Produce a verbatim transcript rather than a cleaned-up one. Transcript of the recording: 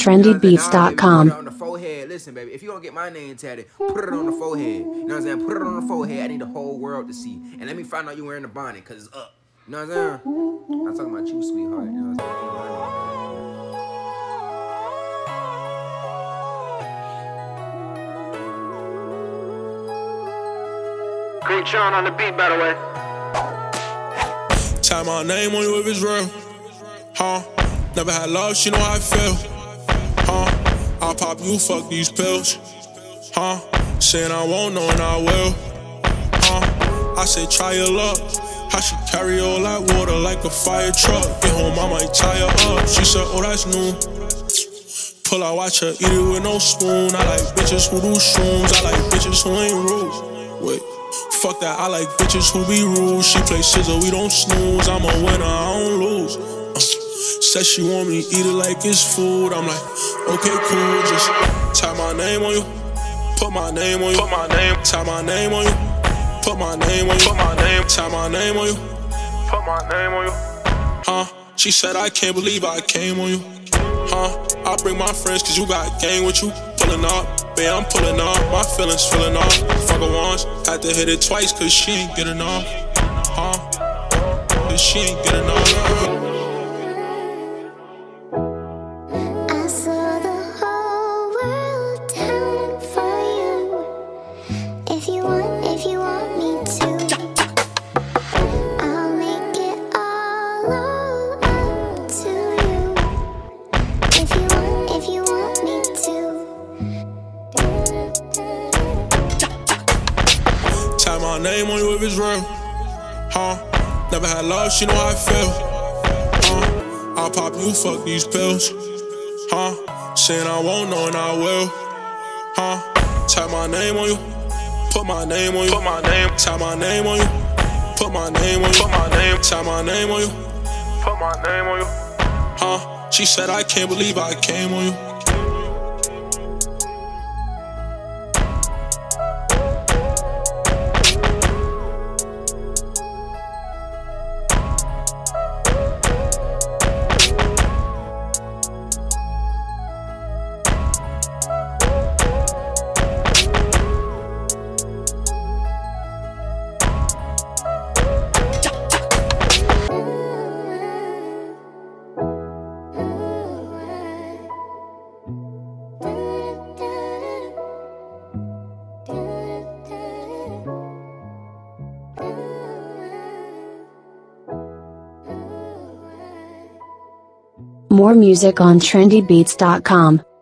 trendy beats dot com. Put it on the forehead. Listen, baby, if you don't get my name tatted, put it on the forehead. You know what I'm saying? Put it on the forehead. I need the whole world to see. And let me find out you wearing the bonnet, because it's up. You know what I'm saying? I'm talking about you, sweetheart. You know what I'm saying? Great John on the beat, by the way. Tie my name on you if it's real. Huh? Never had love, she know how I feel. Huh? I'll pop you, fuck these pills. Huh? Saying I won't know and I will. Huh? I say try your luck. How she carry all that water like a fire truck. Get home, I might tie her up. She said, oh, that's new. Pull out, watch her eat it with no spoon. I like bitches who do shrooms. I like bitches who ain't rude. Wait. Fuck that, I like bitches who be rude. She play scissor, we don't snooze. I'm a winner, I don't lose. uh, Said she want me to eat it like it's food. I'm like, okay, cool. Just tie my name on you. Put my name on you. Put my name. Tie my name on you. Put my name on you. Put my name. Tie my name on you. Put my name on you. Huh? She said I can't believe I came on you. Huh? I bring my friends cause you got gang with you. Pulling up, babe, I'm pulling up. My feelings filling up. Fuck her once, had to hit it twice cause she ain't get enough. Huh? Cause she ain't get enough. I saw the whole world down for you. If you want, if you want me to, I'll make it all, all up to you. If you want, if you want me to. Tie my name on you if it's real. Huh? Never had love, she know how I feel. Huh? I'll pop you, fuck these pills. Huh? Saying I won't know and I will. Huh? Tie my name on you. Put my name on you. Put my name. Tie my name on you. Put my name on you. Put my name. Tie my name on you. Put my name on you. Huh? She said I can't believe I came on you. More music on trendy beats dot com.